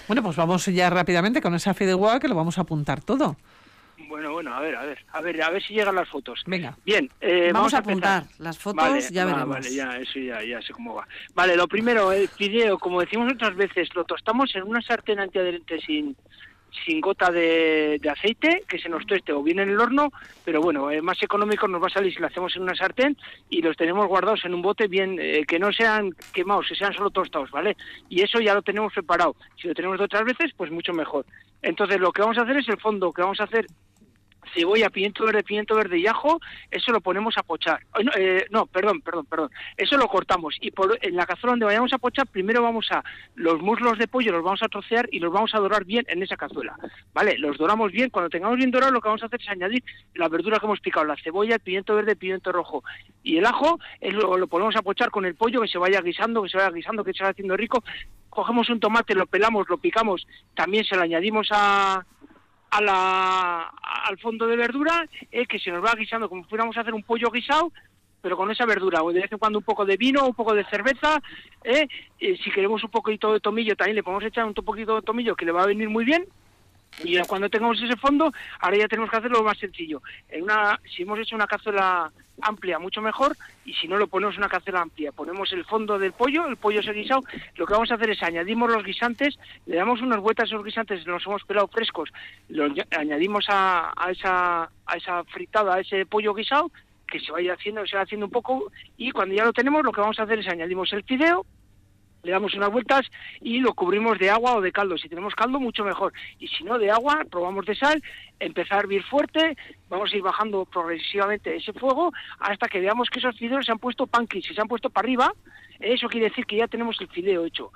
Bueno, pues vamos ya rápidamente con esa fideuá, que lo vamos a apuntar todo. Bueno, a ver si llegan las fotos. Venga. Bien, vamos a apuntar las fotos, vale, ya veremos. Vale, ya sé cómo va. Vale, lo primero, el fideo, como decimos otras veces, lo tostamos en una sartén antiadherente sin gota de aceite, que se nos tueste o bien en el horno, pero bueno, más económico nos va a salir si lo hacemos en una sartén y los tenemos guardados en un bote bien, que no sean quemados, que sean solo tostados, ¿vale? Y eso ya lo tenemos preparado. Si lo tenemos de otras veces, pues mucho mejor. Entonces lo que vamos a hacer es el fondo, que vamos a hacer cebolla, pimiento verde y ajo, eso lo ponemos a pochar. Perdón. Eso lo cortamos y en la cazuela donde vayamos a pochar, primero los muslos de pollo los vamos a trocear y los vamos a dorar bien en esa cazuela, ¿vale? Los doramos bien, cuando tengamos bien dorado lo que vamos a hacer es añadir la verdura que hemos picado, la cebolla, el pimiento verde, el pimiento rojo y el ajo, lo ponemos a pochar con el pollo, que se vaya guisando, que se vaya haciendo rico. Cogemos un tomate, lo pelamos, lo picamos, también se lo añadimos al fondo de verdura, que se nos va guisando como si fuéramos a hacer un pollo guisado, pero con esa verdura, o de vez en cuando un poco de vino, un poco de cerveza, si queremos un poquito de tomillo también le podemos echar un poquito de tomillo, que le va a venir muy bien. Y ya cuando tengamos ese fondo, ahora ya tenemos que hacerlo más sencillo. Si hemos hecho una cazuela amplia, mucho mejor, y si no lo ponemos en una cazuela amplia, ponemos el fondo del pollo, el pollo ese guisado, lo que vamos a hacer es añadimos los guisantes, le damos unas vueltas a esos guisantes, los hemos pelado frescos, los añadimos a esa fritada, a ese pollo guisado, que se vaya haciendo un poco, y cuando ya lo tenemos, lo que vamos a hacer es añadimos el fideo, le damos unas vueltas y lo cubrimos de agua o de caldo. Si tenemos caldo, mucho mejor. Y si no, de agua, probamos de sal, empezar a hervir fuerte, vamos a ir bajando progresivamente ese fuego hasta que veamos que esos fideos se han puesto panquis, si se han puesto para arriba, eso quiere decir que ya tenemos el fideo hecho.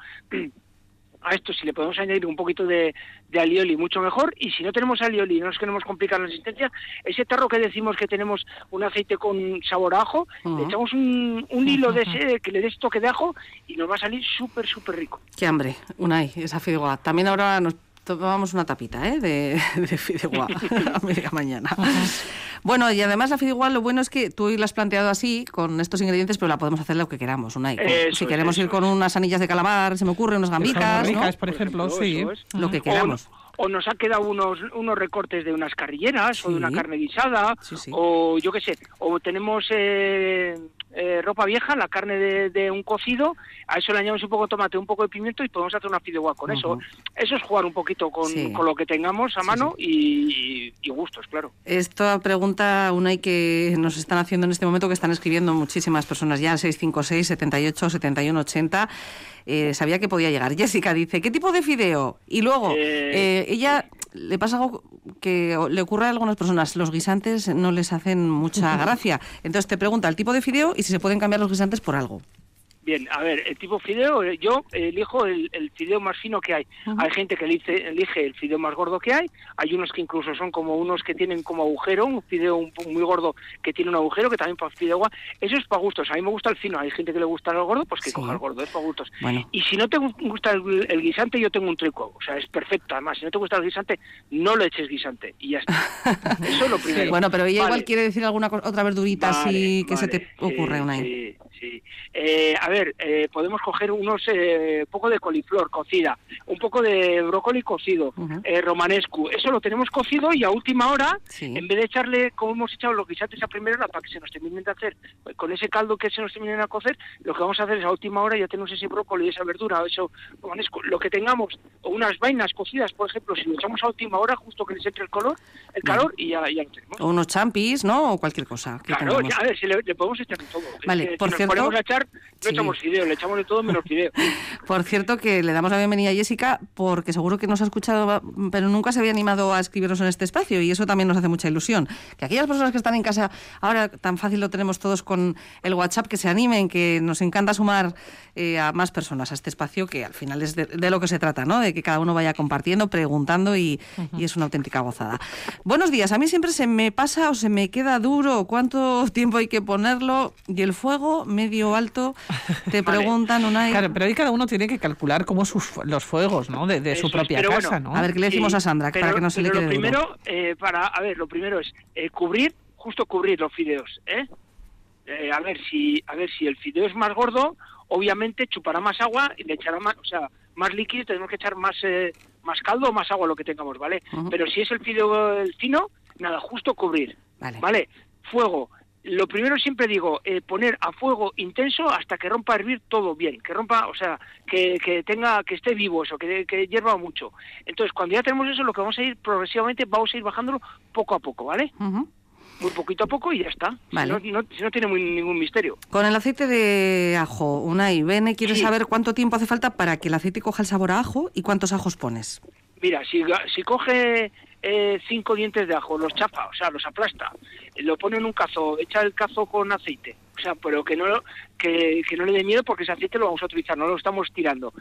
A esto si le podemos añadir un poquito de alioli, mucho mejor, y si no tenemos alioli y no nos queremos complicar la existencia, ese tarro que decimos que tenemos un aceite con sabor a ajo, le echamos un hilo de ese que le dé toque de ajo y nos va a salir súper rico. Qué hambre, Unai, esa fideuá. También ahora nos tomamos una tapita de fideuá a media mañana. Bueno, y además la fideuá, lo bueno es que tú la has planteado así, con estos ingredientes, pero la podemos hacer lo que queramos, Unai. Si queremos ir con unas anillas de calamar, se me ocurre, unas gambicas, ricas, ¿no? por ejemplo, sí. Lo que queramos. O nos ha quedado unos recortes de unas carrilleras, o de una carne guisada, o yo qué sé, o tenemos ropa vieja, la carne de un cocido, a eso le añadimos un poco de tomate, un poco de pimiento y podemos hacer una fideuá con eso. Eso es jugar un poquito con lo que tengamos a mano y gustos, claro. Esta pregunta, Unai, que nos están haciendo en este momento, que están escribiendo muchísimas personas ya, al 656 78 71 80, sabía que podía llegar. Jessica dice, ¿qué tipo de fideo? Y luego, ella le pasa algo que le ocurre a algunas personas, los guisantes no les hacen mucha gracia. Entonces te pregunta el tipo de fideo y si se pueden cambiar los guisantes por algo. Bien, a ver, el tipo fideo, yo elijo el fideo más fino que hay. Hay gente que elige el fideo más gordo que hay unos que incluso son como unos que tienen como agujero, un fideo muy gordo que tiene un agujero, que también para fideuá. Eso es para gustos, a mí me gusta el fino, hay gente que le gusta el gordo, pues que coja el gordo, es para gustos. Bueno. Y si no te gusta el guisante, yo tengo un truco, o sea, es perfecto, además, si no te gusta el guisante, no le eches guisante, y ya está. Eso es lo primero. Bueno, pero ella igual quiere decir alguna otra verdurita así que se te ocurre, Unai. Sí. A ver, podemos coger poco de coliflor cocida, un poco de brócoli cocido, romanesco, eso lo tenemos cocido y a última hora, en vez de echarle, como hemos echado los guisantes a primera hora para que se nos terminen de hacer, con ese caldo que se nos terminen a cocer, lo que vamos a hacer es a última hora ya tenemos ese brócoli, esa verdura, eso romanesco, lo que tengamos, o unas vainas cocidas, por ejemplo, si lo echamos a última hora, justo que les entre el calor y ya lo tenemos. O unos champis, ¿no? O cualquier cosa. Claro, ya, a ver, si le podemos echar de todo. Vale, por cierto, ponemos a echar, no echamos fideo, le echamos de todo menos fideo. Por cierto, que le damos la bienvenida a Jessica, porque seguro que nos ha escuchado, pero nunca se había animado a escribirnos en este espacio, y eso también nos hace mucha ilusión. Que aquellas personas que están en casa, ahora tan fácil lo tenemos todos con el WhatsApp, que se animen, que nos encanta sumar a más personas a este espacio, que al final es de lo que se trata, ¿no? De que cada uno vaya compartiendo, preguntando, y es una auténtica gozada. Buenos días, a mí siempre se me pasa o se me queda duro, ¿cuánto tiempo hay que ponerlo? Y el fuego, medio alto, te preguntan, Unai. Claro, pero ahí cada uno tiene que calcular cómo los fuegos, ¿no? De su propia casa, ¿no? A ver, ¿qué le decimos a Sandra? Para que no se le quede lo primero, lo primero es cubrir los fideos, a ver si el fideo es más gordo, obviamente chupará más agua y le echará más, o sea, más líquido, tenemos que echar más caldo o más agua, lo que tengamos, ¿vale? Pero si es el fideo fino, nada, justo cubrir, ¿vale? Fuego. Lo primero siempre digo, poner a fuego intenso hasta que rompa a hervir todo bien, que rompa, o sea, que esté vivo eso, que hierva mucho. Entonces, cuando ya tenemos eso, lo que vamos a ir progresivamente, vamos a ir bajándolo poco a poco, ¿vale? Muy poquito a poco y ya está. Vale. Si no tiene ningún misterio. Con el aceite de ajo, Unai, Bene quiere saber cuánto tiempo hace falta para que el aceite coja el sabor a ajo y cuántos ajos pones. Mira, si coge 5 dientes de ajo, los chapa, o sea, los aplasta, lo pone en un cazo, echa el cazo con aceite, o sea, pero que no le dé miedo porque ese aceite lo vamos a utilizar, no lo estamos tirando.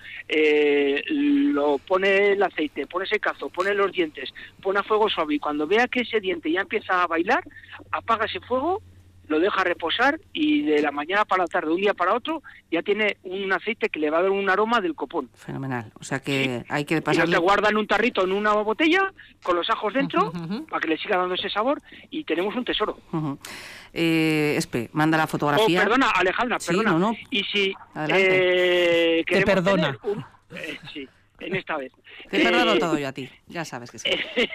Lo pone el aceite, pone ese cazo, pone los dientes, pone a fuego suave y cuando vea que ese diente ya empieza a bailar, apaga ese fuego, lo deja reposar y de la mañana para la tarde, de un día para otro, ya tiene un aceite que le va a dar un aroma del copón. Fenomenal. O sea que hay que pasarle... Y lo guarda en un tarrito, en una botella, con los ajos dentro, para que le siga dando ese sabor, y tenemos un tesoro. Espe, manda la fotografía. Perdona, Alejandra, perdona. No. Y si... Te perdona. Sí, en esta vez. Te perdono todo yo a ti, ya sabes que sí.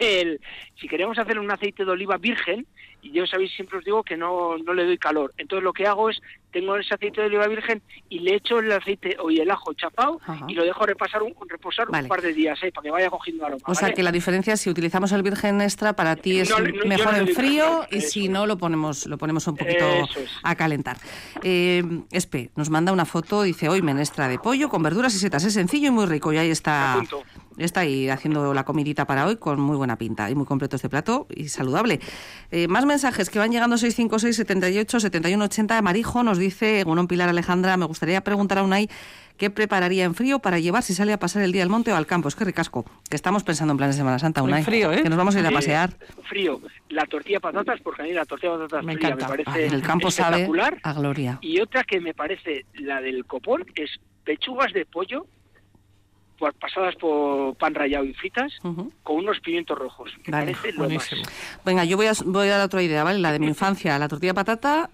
Si queremos hacer un aceite de oliva virgen, y yo sabéis, siempre os digo que no le doy calor. Entonces lo que hago es, tengo ese aceite de oliva virgen y le echo el aceite o el ajo chapado y lo dejo reposar un par de días, para que vaya cogiendo aroma. O sea que la diferencia es si utilizamos el virgen extra, para ti es mejor en frío y si no lo ponemos un poquito a calentar. Espe nos manda una foto, dice hoy menestra de pollo con verduras y setas, es sencillo y muy rico y ahí está ahí haciendo la comidita para hoy con muy buena pinta y muy completo este plato y saludable. Más mensajes que van llegando 656 78 71 80. Marijo nos dice, Egunon Pilar Alejandra, me gustaría preguntar a Unai qué prepararía en frío para llevar si sale a pasar el día al monte o al campo. Es que ricasco, que estamos pensando en planes de Semana Santa, Unai. Frío, que nos vamos a ir a pasear. Frío. La tortilla de patatas, porque a mí la tortilla de patatas me fría encanta. me parece el campo espectacular. Sabe a gloria. Y otra que me parece, la del copón, es pechugas de pollo pasadas por pan rallado y fritas con unos pimientos rojos. Me parece lo buenísimo. Venga, yo voy a dar otra idea, ¿vale? La de mi infancia, la tortilla de patata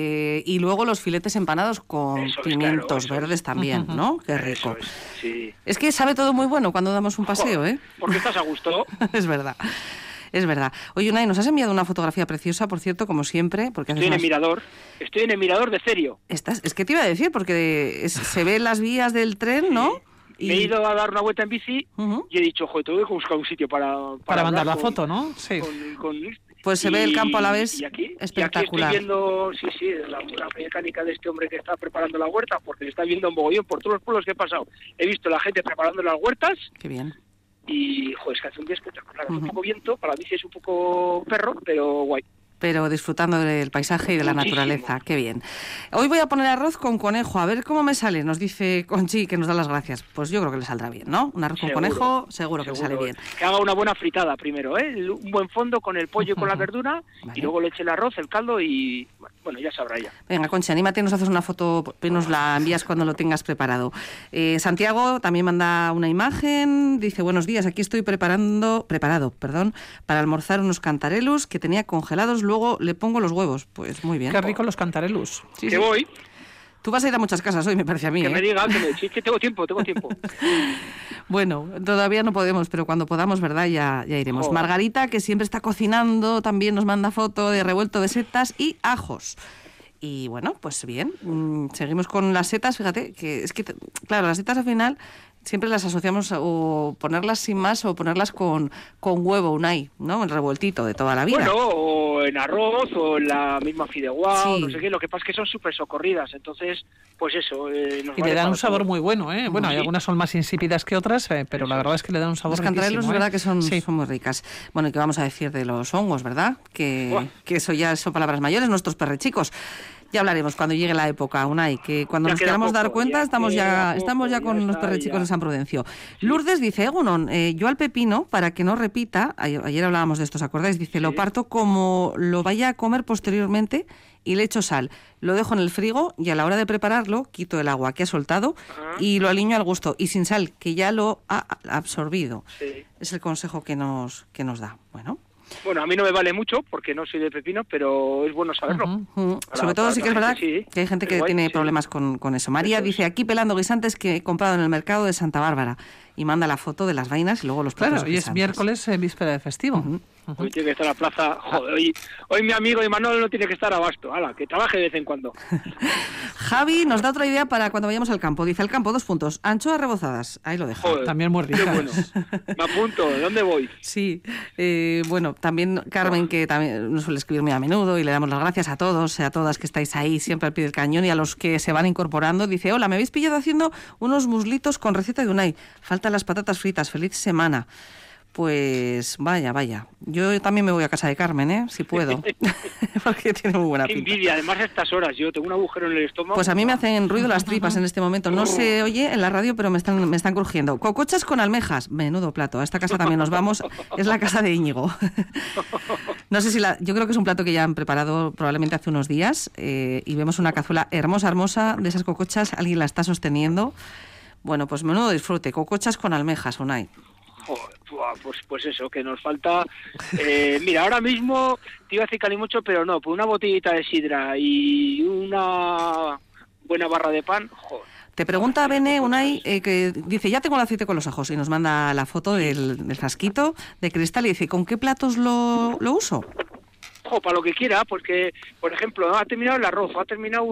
y luego los filetes empanados con pimientos verdes también, ¿no? Qué rico. Es que sabe todo muy bueno cuando damos un paseo, ¿eh? Porque estás a gusto. Es verdad. Es verdad. Oye, Unai, nos has enviado una fotografía preciosa, por cierto, como siempre. Porque estoy en el mirador de Cerio. Es que te iba a decir, porque se ven las vías del tren, ¿no? Me he ido a dar una vuelta en bici y he dicho, joder, tengo que buscar un sitio para mandar la foto, ¿no? Sí. Pues se ve el campo a la vez Y espectacular. aquí estoy viendo, la mecánica de este hombre que está preparando la huerta, porque le está viendo un mogollón por todos los pueblos que he pasado. He visto la gente preparando las huertas. Qué bien. Y, joder, es que hace un día espectacular. Hace un poco viento, para la bici es un poco perro, pero guay. Pero disfrutando del paisaje y de la naturaleza. Qué bien. Hoy voy a poner arroz con conejo, a ver cómo me sale. Nos dice Conchi, que nos da las gracias. Pues yo creo que le saldrá bien, ¿no? Un arroz con conejo, seguro que le sale bien. Que haga una buena fritada primero, ¿eh? Un buen fondo con el pollo y con la verdura, y luego le eche el arroz, el caldo y... Bueno, ya sabrá ella. Venga, Conchi, anímate, nos haces una foto, nos la envías cuando lo tengas preparado. Santiago también manda una imagen, dice, buenos días, aquí estoy preparado, para almorzar unos cantarelos que tenía congelados, luego le pongo los huevos. Pues muy bien. Qué rico los cantarelos. Sí. Voy. Tú vas a ir a muchas casas hoy, me parece a mí. Que me diga, es que tengo tiempo. Bueno, todavía no podemos, pero cuando podamos, ¿verdad? Ya iremos. Oh. Margarita, que siempre está cocinando, también nos manda foto de revuelto de setas y ajos. Y bueno, pues bien, seguimos con las setas. Fíjate, que es que, claro, las setas al final siempre las asociamos o ponerlas sin más o ponerlas con huevo, Unai, ¿no? El revueltito de toda la vida. Bueno, o en arroz o en la misma fideuá, no sé qué. Lo que pasa es que son súper socorridas, entonces, pues eso. Y le dan un sabor muy bueno, ¿eh? Bueno, hay algunas son más insípidas que otras, pero la verdad es que le dan un sabor riquísimo. Los cantarelos, es verdad que son muy ricas. Bueno, ¿y qué vamos a decir de los hongos, verdad? Que eso ya son palabras mayores, nuestros perrechicos. Ya hablaremos cuando llegue la época, Unai, que cuando nos queramos dar cuenta estamos ya con los perrechicos de San Prudencio. Sí. Lourdes dice, Egunon, yo al pepino, para que no repita, ayer hablábamos de esto, ¿os acordáis? Dice, lo parto como lo vaya a comer posteriormente y le echo sal. Lo dejo en el frigo y a la hora de prepararlo quito el agua que ha soltado y lo aliño al gusto. Y sin sal, que ya lo ha absorbido. Sí. Es el consejo que nos da. Bueno. Bueno, a mí no me vale mucho porque no soy de pepino, pero es bueno saberlo. Sobre todo sí que es verdad que hay gente que tiene problemas con eso. María dice, aquí pelando guisantes que he comprado en el mercado de Santa Bárbara, y manda la foto de las vainas y luego los platos guisantes. Claro, y es miércoles, víspera de festivo. Hoy tiene que estar la plaza. Joder, hoy mi amigo Imanol no tiene que estar a basto. Hala, que trabaje de vez en cuando. Javi nos da otra idea para cuando vayamos al campo. Dice, al campo, 2 puntos. Anchoas rebozadas. Ahí lo dejo. Joder, también muy ricas. Bueno. Me apunto. ¿Dónde voy? Sí. Bueno, también Carmen, que también nos suele escribir muy a menudo, y le damos las gracias a todos y a todas que estáis ahí siempre al pie del cañón, y a los que se van incorporando. Dice, hola, me habéis pillado haciendo unos muslitos con receta de Unai. Faltan las patatas fritas. Feliz semana. Pues vaya. Yo también me voy a casa de Carmen, si puedo. Porque tiene muy buena pinta. Qué envidia, además a estas horas. Yo tengo un agujero en el estómago. Pues a mí me hacen ruido las tripas en este momento. No se oye en la radio, pero me están crujiendo. Cocochas con almejas. Menudo plato. A esta casa también nos vamos. Es la casa de Íñigo. No sé si yo creo que es un plato que ya han preparado probablemente hace unos días. Y vemos una cazuela hermosa de esas cocochas. Alguien la está sosteniendo. Bueno, pues menudo disfrute. Cocochas con almejas, Unai. Pues eso, que nos falta. Mira, ahora mismo te iba a decir calimocho, pero no, pues una botellita de sidra y una buena barra de pan. Joder. Te pregunta Bene, Unai, que dice, ya tengo el aceite con los ajos, y nos manda la foto del frasquito de cristal y dice, ¿con qué platos lo uso? Para lo que quiera, porque, por ejemplo, ha terminado el arroz, ha terminado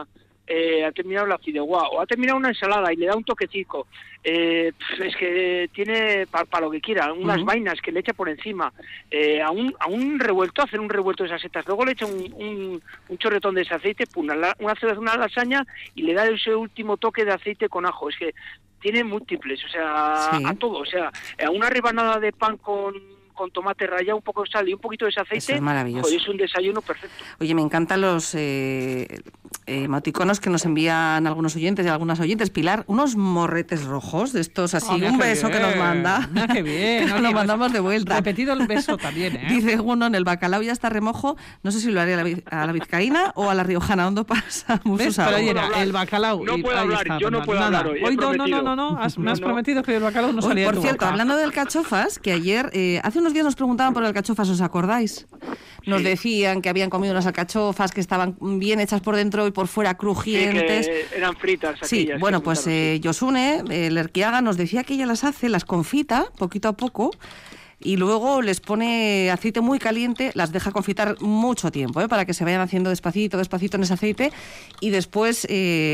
ha terminado la fideuá, o ha terminado una ensalada y le da un toquecico. Es que tiene para lo que quiera, unas vainas que le echa por encima, a un revuelto, hacer un revuelto de esas setas, luego le echa un chorretón de ese aceite, una lasaña y le da ese último toque de aceite con ajo. Es que tiene múltiples, o sea, sí. A todo, o sea, a una rebanada de pan con tomate rallado, un poco de sal y un poquito de ese aceite. Eso es maravilloso. Joder, es un desayuno perfecto. Oye, me encantan los emoticonos que nos envían algunos oyentes y algunas oyentes. Pilar, unos morretes rojos de estos así, un beso bien. Que nos manda. Mira qué bien. Nos lo mandamos de vuelta. Repetido el beso también, Dice uno, en el bacalao ya está remojo, no sé si lo haré a la vizcaína o a la riojana, ¿dónde pasa? Pero oye, el bacalao. No puedo hablar, yo no puedo hablar hoy. Hoy no. Me has prometido que el bacalao no salía de tu boca. Por cierto, hablando del cachofas, que ayer, hace unos días nos preguntaban por el alcachofas, ¿os acordáis? Nos decían que habían comido unas alcachofas que estaban bien hechas por dentro y por fuera crujientes. Sí, que eran fritas aquellas. Sí, bueno, pues Josune, el Erquiaga, nos decía que ella las hace, las confita poquito a poco y luego les pone aceite muy caliente, las deja confitar mucho tiempo, para que se vayan haciendo despacito en ese aceite, y después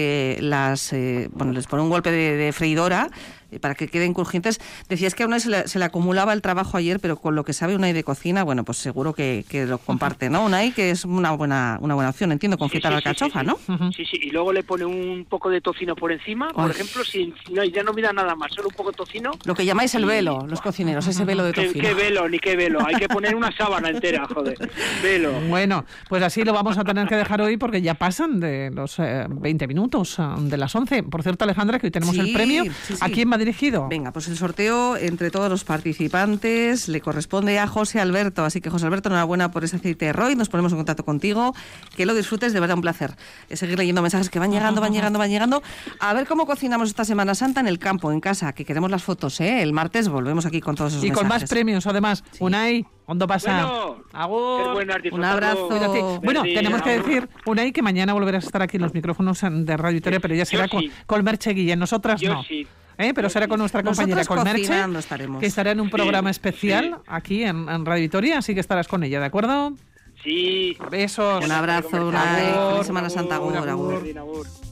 les pone un golpe de freidora para que queden crujientes. Decías que a Unai se le acumulaba el trabajo ayer, pero con lo que sabe Unai de cocina, bueno, pues seguro que lo comparte, ¿no? Unai, que es una buena opción, entiendo, confitar alcachofa, ¿no? Sí, y luego le pone un poco de tocino por encima, por ejemplo, si no, ya no mira nada más, solo un poco de tocino. Lo que llamáis el velo, los cocineros, ese velo de tocino. ¿Qué velo? Ni qué velo, hay que poner una sábana entera, joder, velo. Bueno, pues así lo vamos a tener que dejar hoy porque ya pasan de los 20 minutos de las 11. Por cierto, Alejandra, que hoy tenemos el premio. Sí. ¿A quién va dirigido? Venga, pues el sorteo entre todos los participantes le corresponde a José Alberto, así que José Alberto, enhorabuena por ese aceite de Roy, nos ponemos en contacto contigo, que lo disfrutes, de verdad un placer. Seguir leyendo mensajes que van llegando. A ver cómo cocinamos esta Semana Santa en el campo, en casa, que queremos las fotos, el martes volvemos aquí con todos esos mensajes. Y con más premios, además. Sí. Unai, ¿dónde pasa? Bueno, agur. Un abrazo. Cuídate. Bueno, tenemos que decir, Unai, que mañana volverás a estar aquí en los micrófonos de Radio Vitoria, pero ya será con Merche Guillén, nosotras yo no. Sí. Pero será con nuestra compañera, con Merche, que estará en un programa especial aquí en Radio Vitoria, así que estarás con ella, ¿de acuerdo? Sí. Besos. Un abrazo, Unai. Feliz Semana Santa, agur.